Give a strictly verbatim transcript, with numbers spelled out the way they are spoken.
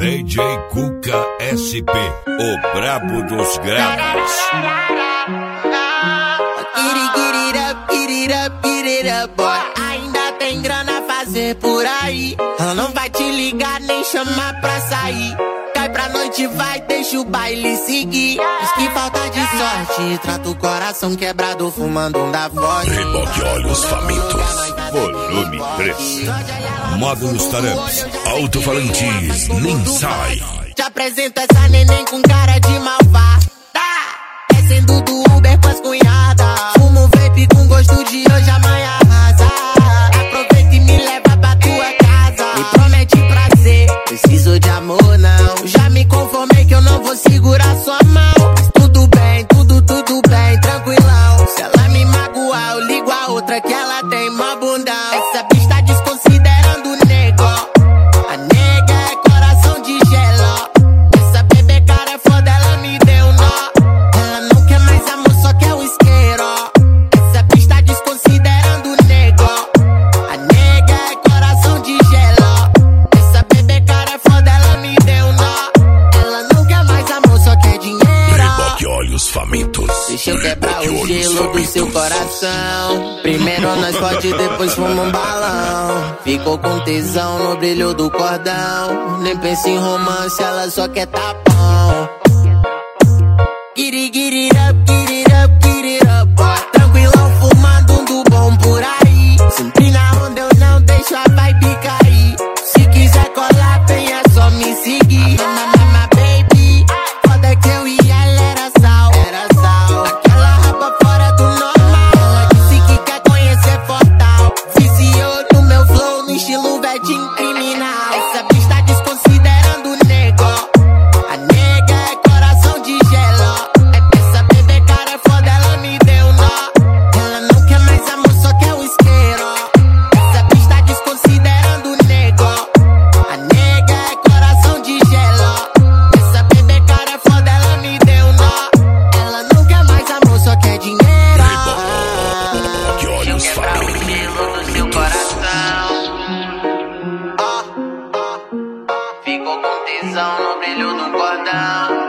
D J Cuca S P, o brabo dos graves. Get it, get it up, get it up, get it up, boy. Ainda tem grana a fazer por aí. Ela não vai te ligar nem chamar pra sair. Cai pra noite, vai, deixa o baile seguir. Diz que falta de sorte, trata o coração quebrado, fumando um da voz. Reboque olhos famintos, volume três. Módulos Taramps, alto-falantes, nem sai. Te apresento essa neném com cara de malvada. Descendo do Uber com as cunhadas. Fumo vape com gosto de hoje, amanhã arrasa. Aproveita e me leva pra tua casa. Me promete prazer, preciso de amor não. Já me conformei que eu não vou segurar sua mão. Mas tudo bem, tudo, tudo bem, tranquilão. Se ela me magoar, eu ligo a outra que ela tem mó bundão. Essa bicha tá desconsiderando o nego. A nega é coração de gelo. Essa bebê cara é foda, ela me deu nó. Ela não quer mais amor, só quer o isqueiro. Essa bicha tá desconsiderando o nego. A nega é coração de gelo. Essa bebê cara é foda, ela me deu nó. Ela não quer mais amor, só quer dinheiro. Reboque olhos famintos. Deixa eu quebrar o gelo do seu coração. Primeiro nós pode, depois fuma um balão. Ficou com tesão no brilho do cordão. Nem pensa em romance, ela só quer tapão. Get it, get it up, get it up, get it up, boy. Tranquilão, fumando um do bom por aí. Sempre na onda eu não deixo a vibe cair. Se quiser colar, vem, é só me seguir. Mama, baby, foda que eu e ela era sal. Era sal. Aquela rapa fora do normal. Ela disse que quer conhecer Fortal. Viciou no meu flow, no estilo vedinho criminal. Essa bicha tá desconsiderando o nego. A nega é coração de gelo. Essa bebê cara é foda, ela me deu nó. Ela não quer mais amor, só quer o isqueiro. Essa bicha tá desconsiderando o nego. A nega é coração de gelo. Essa bebê cara é foda, ela me deu nó. Ela não quer mais amor, só quer dinheiro. Reboque olhos famintos. Do seu coração. Ficou com tesão no brilho do cordão.